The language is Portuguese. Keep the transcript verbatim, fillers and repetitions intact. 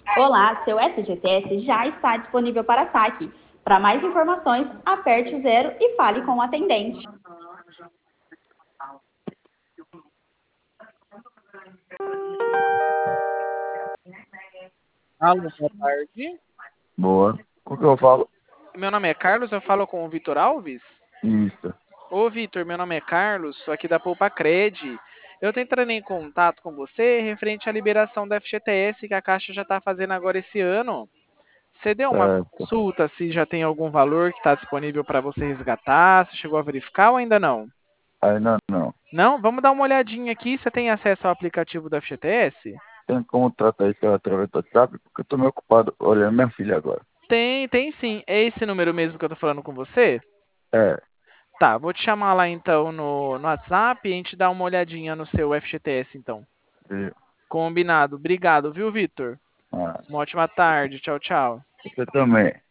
Olá, seu F G T S já está disponível para saque. Para mais informações, aperte o zero e fale com o atendente. Alô, boa tarde. Boa. Com que eu falo? Meu nome é Carlos, eu falo com o Vitor Alves. Isso. Ô, Vitor, meu nome é Carlos, sou aqui da Poupa Cred. Eu tô entrando em contato com você referente à liberação da F G T S que a Caixa já está fazendo agora esse ano. Você deu uma Certo. consulta se já tem algum valor que está disponível para você resgatar? Você chegou a verificar ou ainda não? Ainda não. Não? Vamos dar uma olhadinha aqui. Você tem acesso ao aplicativo da F G T S? Tem como tratar isso através do WhatsApp? Porque eu tô meio ocupado olhando minha filha agora. Tem, tem sim. É esse número mesmo que eu tô falando com você? É. Tá, vou te chamar lá então no, no WhatsApp e a gente dá uma olhadinha no seu F G T S então. Viu? Combinado. Obrigado, viu, Vitor? Ah, Uma ótima tarde. Tchau, tchau. você também.